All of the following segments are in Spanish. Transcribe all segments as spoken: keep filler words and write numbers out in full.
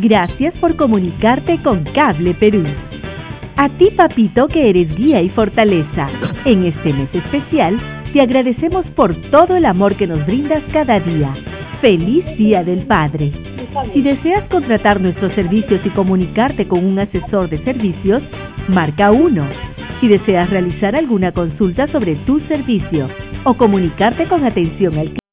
Gracias por comunicarte con Cable Perú. A ti, papito, que eres guía y fortaleza. En este mes especial, te agradecemos por todo el amor que nos brindas cada día. ¡Feliz Día del Padre! Si deseas contratar nuestros servicios y comunicarte con un asesor de servicios, marca uno. Si deseas realizar alguna consulta sobre tu servicio o comunicarte con atención al cliente,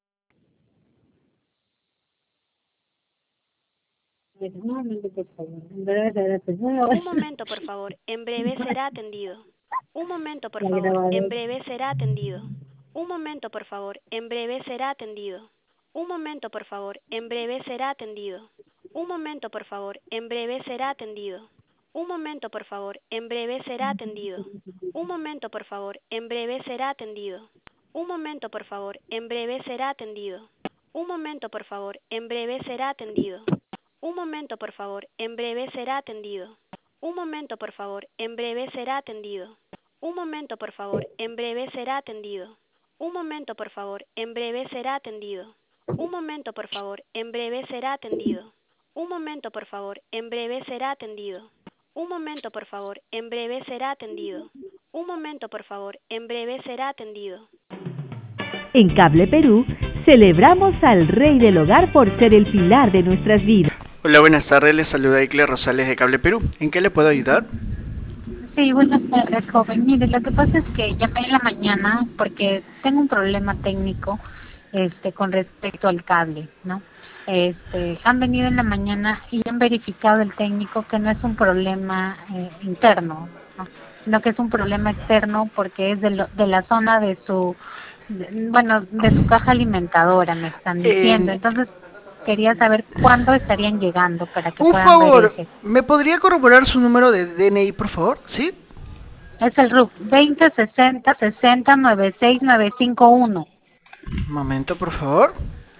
Un momento, por favor. En breve será atendido. Un momento, por favor. En breve será atendido. Un momento, por La favor. En grabadora. breve será atendido. Un momento, por favor. En breve será atendido. Un momento, por favor. En breve será atendido. Un momento, por favor. En breve será atendido. Un momento, por favor. En breve será atendido. Un momento, por favor. En breve será atendido. Un momento, por favor. En breve será atendido. Un momento, por favor. En breve será atendido. Un momento, por favor. En breve será atendido. Un momento, por favor. En breve será atendido. Un momento, por favor. En breve será atendido. Un momento, por favor. En breve será atendido. Un momento, por favor. En breve será atendido. Un momento, por favor. En breve será atendido. Un momento, por favor. En breve será atendido. Un momento, por favor. En breve será atendido. en Cable Perú, celebramos al Rey del Hogar por ser el pilar de nuestras vidas. Hola, buenas tardes, les saluda Icle Rosales de Cable Perú. ¿En qué le puedo ayudar? Sí, buenas tardes, joven. Mire, lo que pasa es que llamé en la mañana porque tengo un problema técnico este, con respecto al cable, ¿no? Este, han venido en la mañana y han verificado el técnico que no es un problema eh, interno, ¿no? Sino que es un problema externo porque es de, lo, de la zona de su, de, bueno, de su caja alimentadora, me están diciendo. Eh, Entonces, quería saber cuándo estarían llegando para que un puedan favor, ver ese. ¿me podría corroborar su número de D N I, por favor? ¿Sí? Es el R U C veinte sesenta sesenta noventa y seis novecientos cincuenta y uno. Un momento, por favor.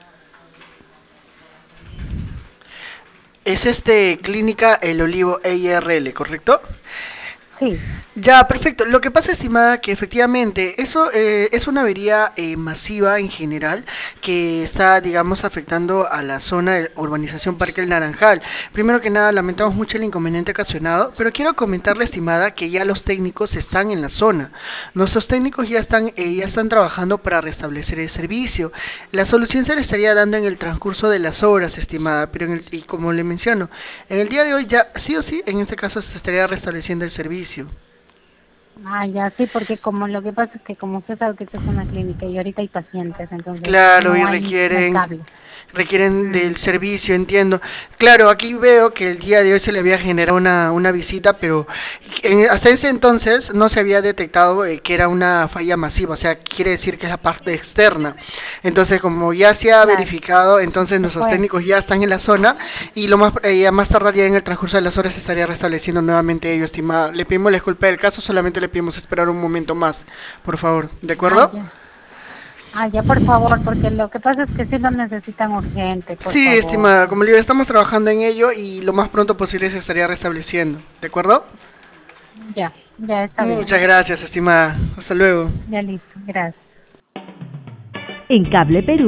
Es este Clínica El Olivo E I R L, ¿correcto? Sí. Ya, perfecto. Lo que pasa, estimada, que efectivamente eso eh, es una avería eh, masiva en general que está, digamos, afectando a la zona de urbanización Parque El Naranjal. Primero que nada, lamentamos mucho el inconveniente ocasionado, pero quiero comentarle, estimada, que ya los técnicos están en la zona. Nuestros técnicos ya están, eh, ya están trabajando para restablecer el servicio. La solución se le estaría dando en el transcurso de las horas, estimada, pero en el, y como le menciono, en el día de hoy ya sí o sí, en este caso se estaría restableciendo el servicio. Ah, ya, sí, porque como lo que pasa es que como usted sabe que esta es una clínica y ahorita hay pacientes, entonces Claro, no y hay, no hay requieren cable. requieren Mm, del servicio, entiendo. Claro, aquí veo que el día de hoy se le había generado una, una visita, pero en- hasta ese entonces no se había detectado eh, que era una falla masiva, o sea, quiere decir que es la parte externa. Entonces, como ya se ha claro, verificado, entonces se nuestros fue. técnicos ya están en la zona y lo más, eh, a más tardar ya en el transcurso de las horas se estaría restableciendo nuevamente ello, estimada. Le pedimos la disculpa del caso, solamente le pedimos esperar un momento más, por favor, ¿de Ah, acuerdo? ya. Ah, ya, por favor, porque lo que pasa es que sí lo necesitan urgente, por Sí, favor. estimada, como le digo, estamos trabajando en ello y lo más pronto posible se estaría restableciendo, ¿de acuerdo? Ya, ya está bien. Muchas gracias, estimada. Hasta luego. Ya listo, gracias. En Cable Perú,